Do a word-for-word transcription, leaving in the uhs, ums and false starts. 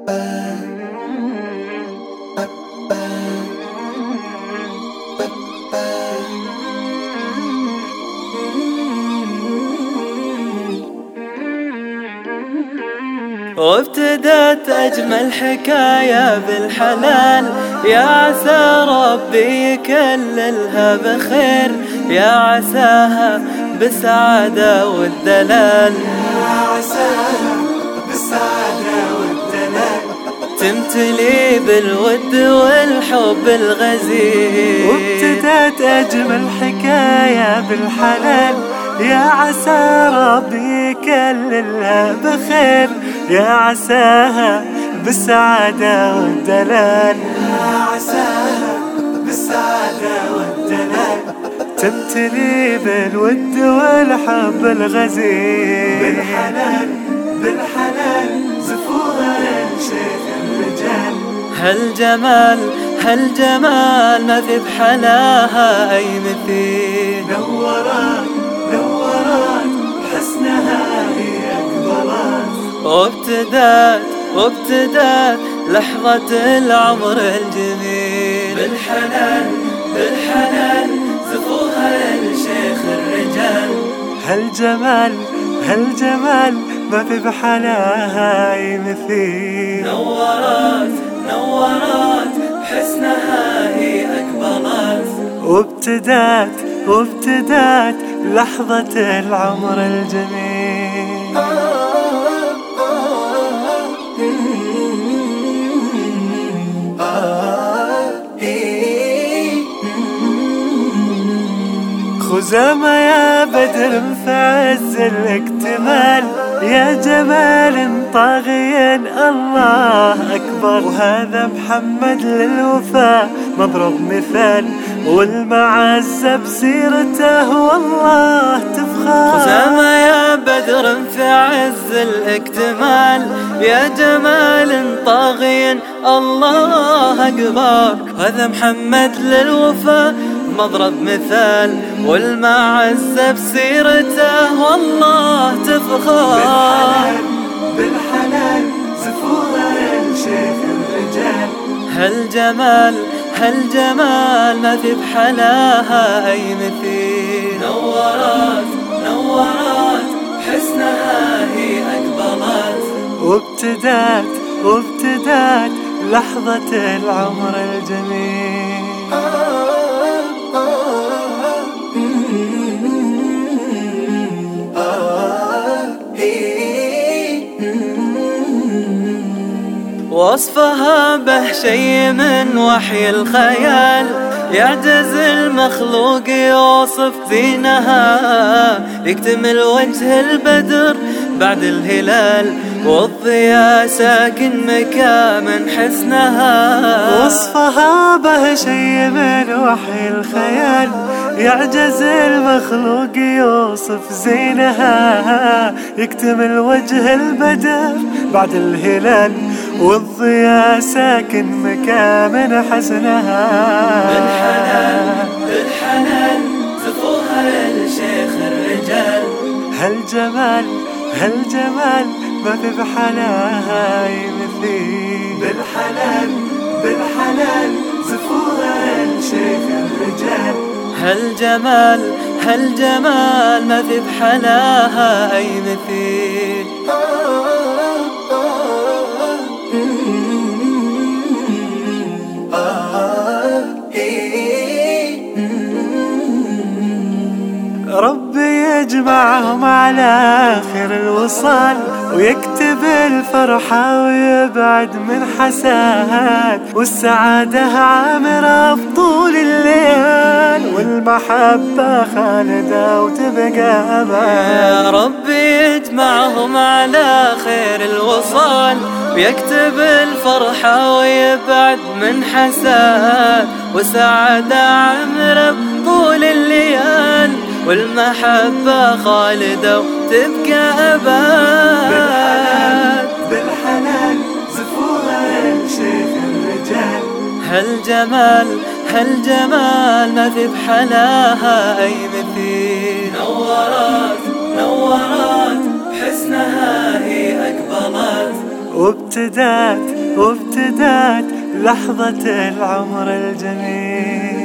وابتدت أجمل حكاية بالحلال، يا عسى ربي يكللها بخير، يا عساها بالسعادة والدلال، يا عساها بالسعادة والدلال، تمتلي بالود والحب الغزير. وابتدت أجمل حكاية بالحلال، يا عسى ربي يكللها بخير، يا عساها بالسعادة والدلال، يا عساها بالسعادة والدلال، تمتلي بالود والحب الغزير. بالحلال بالحلال زفوها للشيخ الرجال، هالجمال هالجمال ما في بحلاها أي مثيل، نورات نورات حسنها هي أقبلات، وابتدات وابتدات لحظة العمر الجميل. بالحلال بالحلال زفوها للشيخ الرجال، هالجمال هالجمال ما في بحلاها أي مثيل، نورات نورات حسنها هي أقبلات، وابتدات وابتدات لحظة العمر الجميل. خزامة يا بدر في عز الاكتمال، يا جمال طاغيا الله أكبر، وهذا محمد للوفاء مضرب مثال، والمعزة بسيرته والله تفخر. خزامة يا بدر في عز الاكتمال، يا جمال طاغيا الله أكبر، وهذا محمد للوفاء مضرب مثال، والمعزة بسيرته والله تفخر. بالحلال بالحلال زفوها للشيخ الرجال، هالجمال هالجمال ما في بحلاها أي مثيل، نورات نورات حسنها هي أقبلات، وابتدات وابتدات لحظة العمر الجميل. وصفها به شيء من وحي الخيال، يعجز المخلوق يوصف زينها، يكتمل وجه البدر بعد الهلال، والضياء ساكن مكامن حسنها. وصفها به شيء من وحي الخيال، يعجز المخلوق يوصف زينها، يكتمل وجه البدر بعد الهلال، والضياء ساكن مكامن حسنها. بالحلال بالحلال زفوها للشيخ الرجال، هالجمال هالجمال ما في بحلاها أي مثيل. بالحلال بالحلال زفوها للشيخ الرجال، هالجمال هالجمال ما في بحلاها أي مثيل. ربي يجمعهم على آخر الوصال، ويكتب الفرحة ويبعد من حساد، والسعادة عامرة بطول الليل، والمحبة خالدة وتبقى أبد. يا ربي يجمعهم على خير الوصال، ويكتب الفرحة ويبعد من حساد، والسعادة عامرة بطول الليل، والمحبة خالدة وتبقى أبد. بالحلال زفوها للشيخ الرجال، هالجمال هالجمال ما في بحلاها أي مثيل، نورات نورات حسنها هي أقبلات، وابتدات وابتدات لحظة العمر الجميل.